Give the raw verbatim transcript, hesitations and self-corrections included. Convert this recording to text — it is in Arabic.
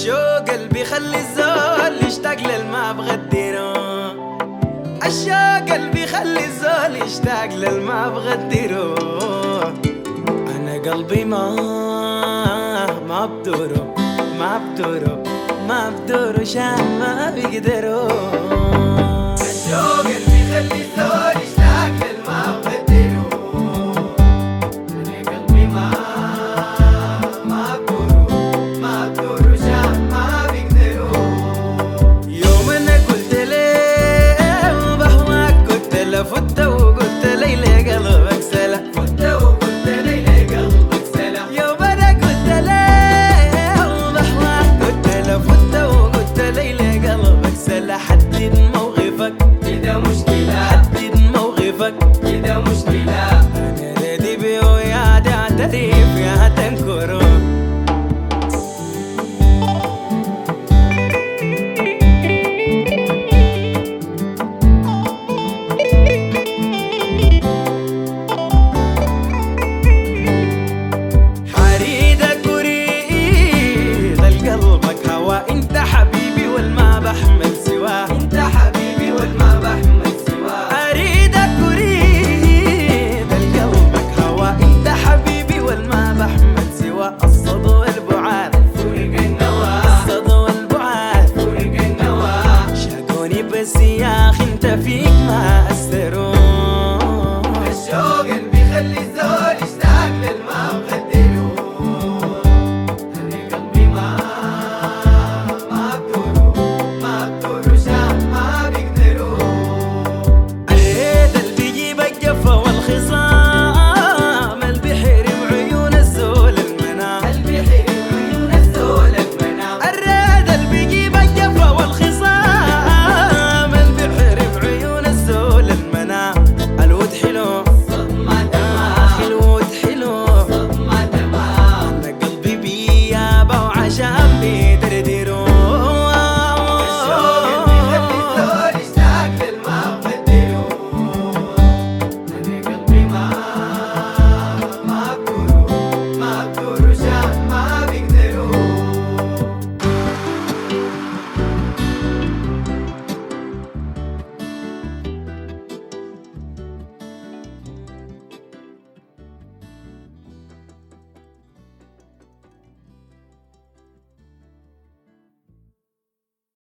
الشوق قلبي خلي الزول يشتاق للما بغدره، الشوق قلبي خلي الزول يشتاق للما بغدره. انا قلبي ما ما بدوره ما بدوره ما بدوره شان ما بيقدروا. الشوق قلبي خلي الزول يشتاق للما بغدره، انا قلبي ما ما بدوره ما بدوره شان ما بيقدروا. يوم انا قلت ليه بهواك قلت له فت وقلت لي ليه قلبك سلا، فت وقلت لي ليه قلبك سلا. يوم انا قلت ليه بهواك قلت له فت وقلت لي ليه قلبك سلا. حدد موقفك كده مشكلة، حدد موقفك كده مشكلة. انا ريدي بيه ويا اعتري